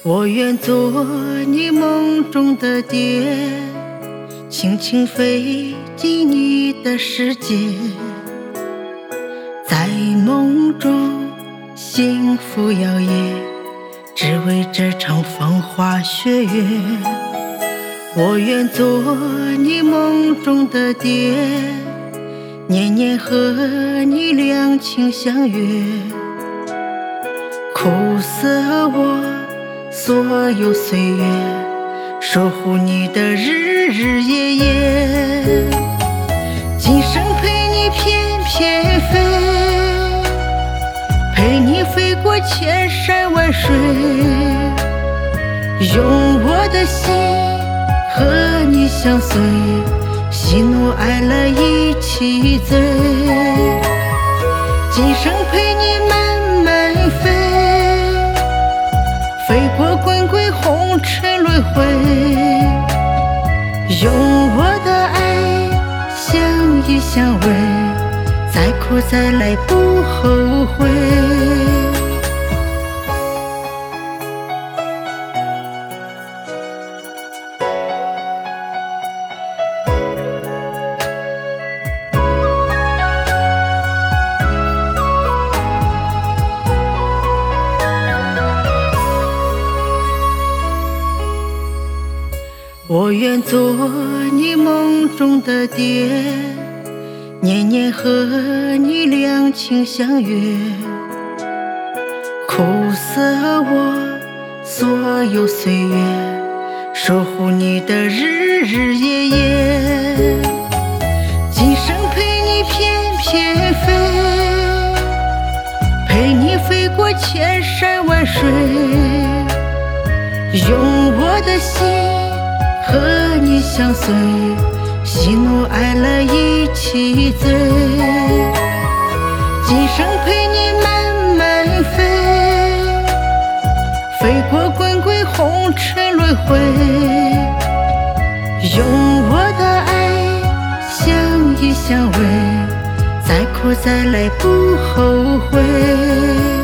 我愿做你梦中的蝶，轻轻飞进你的世界，在梦中幸福摇曳，只为这场风花雪月。我愿做你梦中的蝶，年年和你两情相悦，苦涩我所有岁月，守护你的日日夜夜。今生陪你翩翩飞，陪你飞过千山万水，用我的心和你相随，喜怒哀乐一起醉。今生陪你慢慢飞，飞过滚滚红尘轮回，用我的爱相依相偎，再苦再来不后悔。我愿做你梦中的蝶，年年和你两情相悦，苦涩我所有岁月，守护你的日日夜夜。今生陪你翩翩飞，陪你飞过千山万水，用我的心和你相随，喜怒哀乐一起醉。今生陪你慢慢飞，飞过滚滚红尘轮回，用我的爱相依相偎，再苦再来不后悔。